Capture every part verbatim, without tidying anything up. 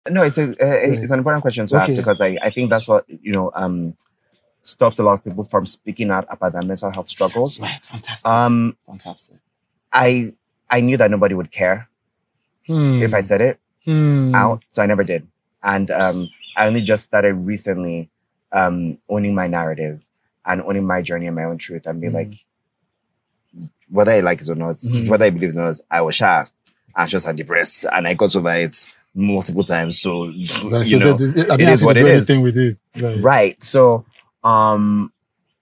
No, it's a uh, it's an important question to okay. ask because I, I think that's what you know um stops a lot of people from speaking out about their mental health struggles. Right, fantastic. Um, fantastic. I I knew that nobody would care hmm. if I said it hmm. out, so I never did. And um, I only just started recently um owning my narrative and owning my journey and my own truth and be hmm. like, whether I like it or not, hmm. whether I believe it or not, I was shy, anxious and depressed, and I got over it multiple times. So, right, you so know, it, it is what it is. With it. Right. right. So, um,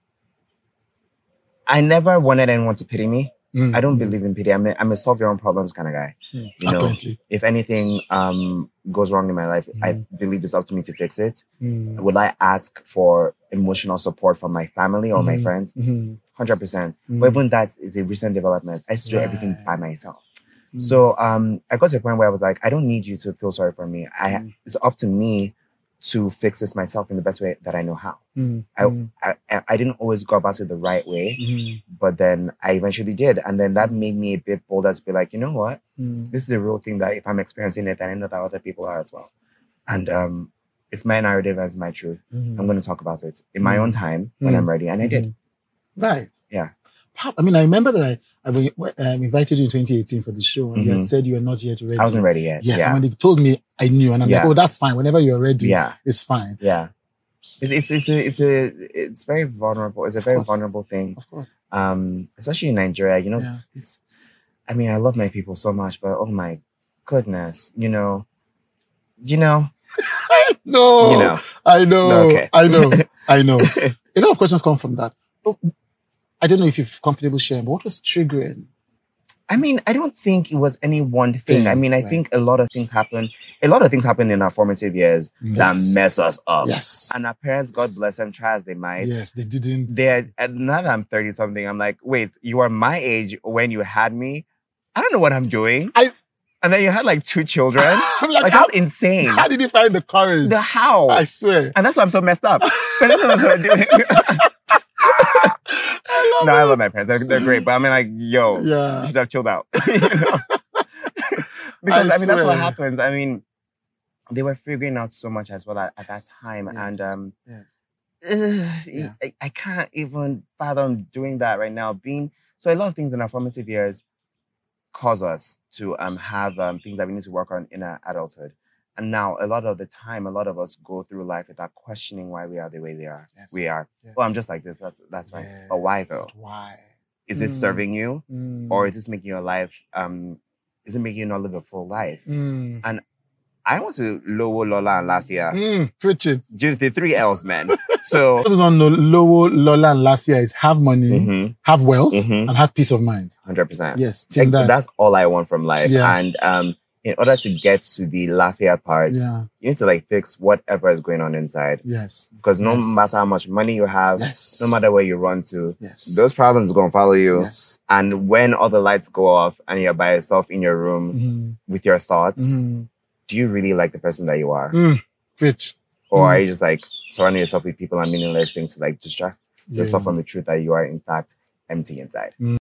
I never wanted anyone to pity me. Mm. I don't mm. believe in pity. I'm a, I'm a solve your own problems kind of guy. Mm. You know, Apparently. If anything um goes wrong in my life, mm. I believe it's up to me to fix it. Mm. Would I ask for emotional support from my family or mm. my friends? Mm-hmm. one hundred percent. Mm. But even that is a recent development. I used to do right. everything by myself. Mm. So um, I got to a point where I was like, I don't need you to feel sorry for me. I mm. It's up to me to fix this myself in the best way that I know how. Mm. I, mm. I, I I didn't always go about it the right way, mm. but then I eventually did. And then that made me a bit bolder to be like, you know what? Mm. This is a real thing that if I'm experiencing it, then I know that other people are as well. And um, it's my narrative as my truth. Mm. I'm going to talk about it in my mm. own time when mm. I'm ready. And I did. Right. Yeah. I mean, I remember that I, I um, invited you in twenty eighteen for the show and mm-hmm. you had said you were not yet ready. I wasn't ready yet. Yes, yeah. and when they told me, I knew. And I'm yeah. like, oh, that's fine. Whenever you're ready, yeah. it's fine. Yeah. It's, it's, it's, a, it's, a, it's very vulnerable. It's a very vulnerable thing. Of course. Um, especially in Nigeria, you know, yeah. this, I mean, I love my people so much, but oh my goodness, you know, you know. no, you know. I know. No, okay. I know. I know. A lot of questions come from that. Oh, I don't know if you're comfortable sharing, but what was triggering? I mean, I don't think it was any one thing. Yeah, I mean, I right. think a lot of things happen. A lot of things happen in our formative years yes. that mess us up. Yes. And our parents, God bless them, try as they might. Yes, they didn't. They're, and now that I'm thirty something, I'm like, wait, you are my age when you had me? I don't know what I'm doing. I. And then you had like two children. I'm like, like how, that's insane. How did you find the courage? The how? I swear. And that's why I'm so messed up. I don't know what I'm doing. I no, it. I love my parents. They're, they're great. But I mean, like, yo, yeah. you should have chilled out. you know? Because, I, I mean, that's what happens. I mean, they were figuring out so much as well at, at that time. Yes. And um, yes. ugh, yeah. I, I can't even fathom doing that right now. Being So a lot of things in our formative years cause us to um, have um, things that we need to work on in our adulthood. And now, a lot of the time, a lot of us go through life without questioning why we are the way they are. Yes. We are. Yes. Well, I'm just like this. That's that's fine. Yeah. But why though? But why? Is mm. it serving you, mm. or is this making your life? Um, is it making you not live a full life? Mm. And I want to Lowo, Lola, and Lafia. Mm. Preach it. Just the three L's, man. So those don't know Lowo, Lola, and Lafia is have money, mm-hmm. have wealth, mm-hmm. and have peace of mind. Hundred percent. Yes, like, that. That's all I want from life. Yeah. And um. in order to get to the Lafia parts, yeah. you need to like fix whatever is going on inside. Yes. Because no yes. matter how much money you have, yes. no matter where you run to, yes. those problems are going to follow you. Yes. And when all the lights go off and you're by yourself in your room mm-hmm. with your thoughts, mm-hmm. do you really like the person that you are? Mm. Rich. Or mm. are you just like surrounding yourself with people and meaningless things to like distract yeah. yourself from the truth that you are in fact empty inside? Mm.